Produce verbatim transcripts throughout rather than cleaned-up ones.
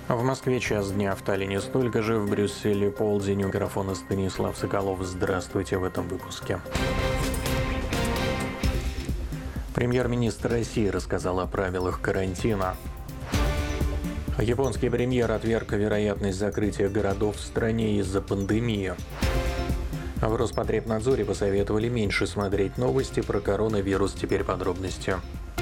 В Москве час дня, в Таллине столько же, в Брюсселе полдень. У микрофона Станислав Соколов. Здравствуйте в этом выпуске. Премьер-министр России рассказал о правилах карантина. Японский премьер отверг вероятность закрытия городов в стране из-за пандемии. В Роспотребнадзоре посоветовали меньше смотреть новости про коронавирус. Теперь подробности.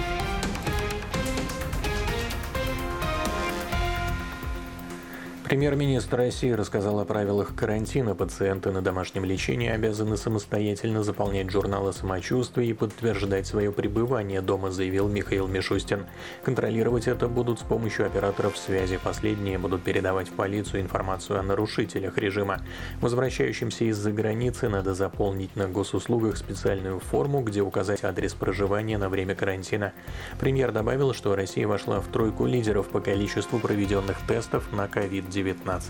Премьер-министр России рассказал о правилах карантина. Пациенты на домашнем лечении обязаны самостоятельно заполнять журнал о самочувствии и подтверждать свое пребывание дома, заявил Михаил Мишустин. Контролировать это будут с помощью операторов связи. Последние будут передавать в полицию информацию о нарушителях режима. Возвращающимся из-за границы надо заполнить на госуслугах специальную форму, где указать адрес проживания на время карантина. Премьер добавил, что Россия вошла в тройку лидеров по количеству проведенных тестов на ковид девятнадцать.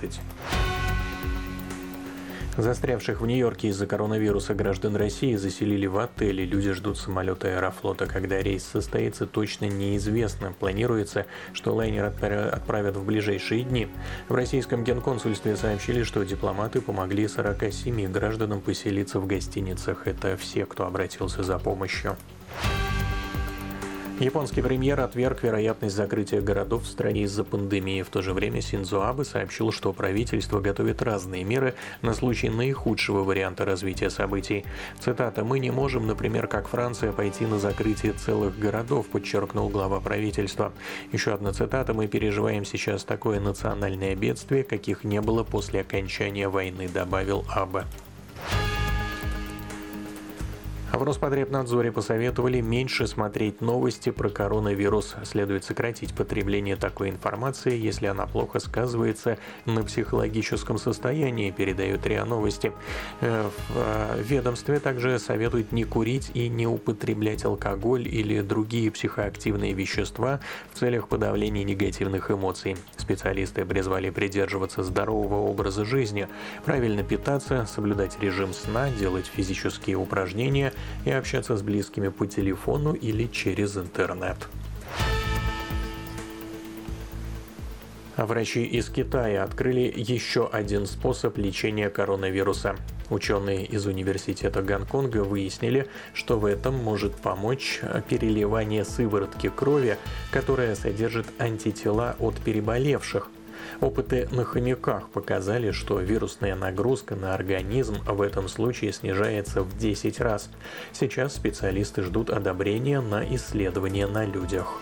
Застрявших в Нью-Йорке из-за коронавируса граждан России заселили в отели. Люди ждут самолета Аэрофлота. Когда рейс состоится, точно неизвестно. Планируется, что лайнер отправят в ближайшие дни. В российском генконсульстве сообщили, что дипломаты помогли сорока семи гражданам поселиться в гостиницах. Это все, кто обратился за помощью. Японский премьер отверг вероятность закрытия городов в стране из-за пандемии. В то же время Синдзо Абе сообщил, что правительство готовит разные меры на случай наихудшего варианта развития событий. Цитата: «Мы не можем, например, как Франция, пойти на закрытие целых городов», подчеркнул глава правительства. Еще одна цитата: «Мы переживаем сейчас такое национальное бедствие, каких не было после окончания войны», добавил Абе. В Роспотребнадзоре посоветовали меньше смотреть новости про коронавирус. Следует сократить потребление такой информации, если она плохо сказывается на психологическом состоянии, передают РИА Новости. В ведомстве также советуют не курить и не употреблять алкоголь или другие психоактивные вещества в целях подавления негативных эмоций. Специалисты призвали придерживаться здорового образа жизни, правильно питаться, соблюдать режим сна, делать физические упражнения и общаться с близкими по телефону или через интернет. Врачи из Китая открыли еще один способ лечения коронавируса. Ученые из университета Гонконга выяснили, что в этом может помочь переливание сыворотки крови, которая содержит антитела от переболевших. Опыты на хомяках показали, что вирусная нагрузка на организм в этом случае снижается в десять раз. Сейчас специалисты ждут одобрения на исследования на людях.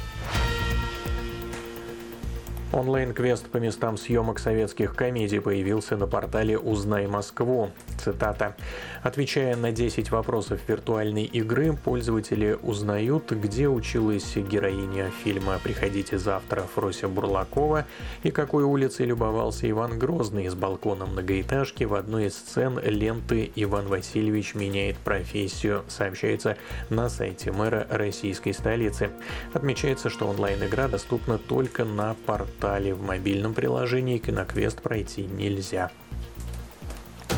Онлайн-квест по местам съемок советских комедий появился на портале «Узнай Москву». Цитата: «Отвечая на десять вопросов виртуальной игры, пользователи узнают, где училась героиня фильма «Приходите завтра» Фрося Бурлакова и какой улицей любовался Иван Грозный с балкона многоэтажки в одной из сцен ленты «Иван Васильевич меняет профессию», сообщается на сайте мэра российской столицы. Отмечается, что онлайн-игра доступна только на портале. В мобильном приложении «Киноквест» пройти нельзя.